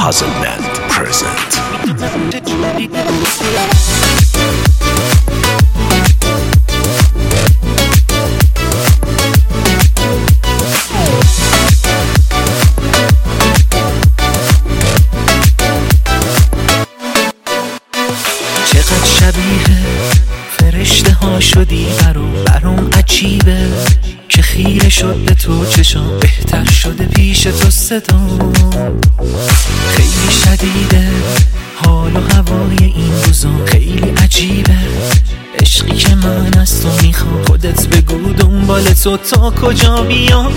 Hazelland present. چقدر شبیه فرشته ها شدی برام عجیبه که خیره شد به تو چشام، بهتر شده پیش تو صدام. خیلی شدیده حال و هوای این روزا، خیلی عجیبه عشقی که من از تو میخوام. خودت بگو دنبال تو تا کجا بیام.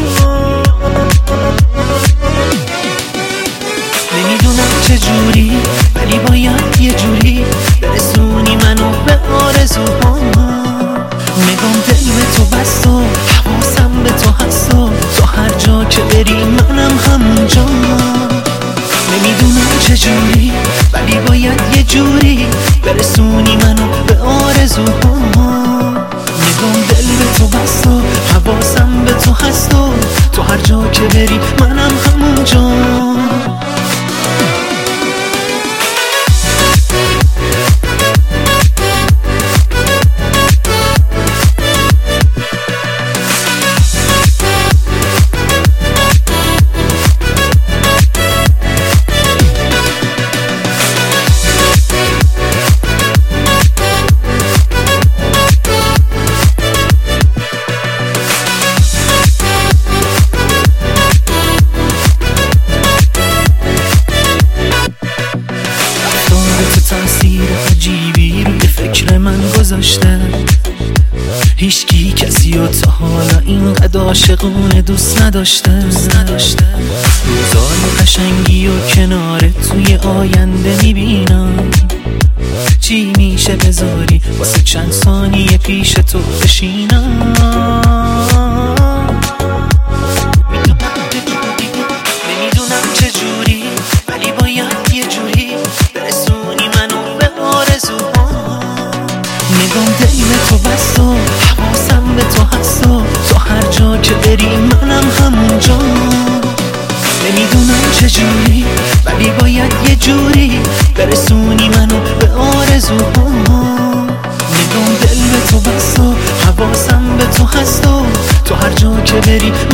نمیدونم چجوری ولی باید یه جوری برسونی منو به آرزوهام. نگام دل به تو بست و حواسم به تو هست و تو هر جا که بری منم همونجا. نمیدونم چجوری ولی باید یه جوری برسونی منو به آرزوهام. نگام دل به تو بست و حواسم به تو هست و تو هر جا که بری منم همونجا. تأثیر عجیبی روی فکر من گذاشته. هیچکی کسی و تا حالا اینقدر عاشقونه دوست نداشته. روزای قشنگی و کنارت توی آینده میبینم. چی میشه بذاری واسه چند ثانیه پیش تو بشینم. نمیدونم چجوری ولی باید یه جوری برسونی منو به آرزوهام. نگام دل به تو بست و حواسم به تو هست و تو هر جا که بری منم همونجا. نمیدونم چجوری ولی باید یه جوری برسونی منو به آرزوهام. نگام دل به تو بست و حواسم به تو هست و تو هر جا که بری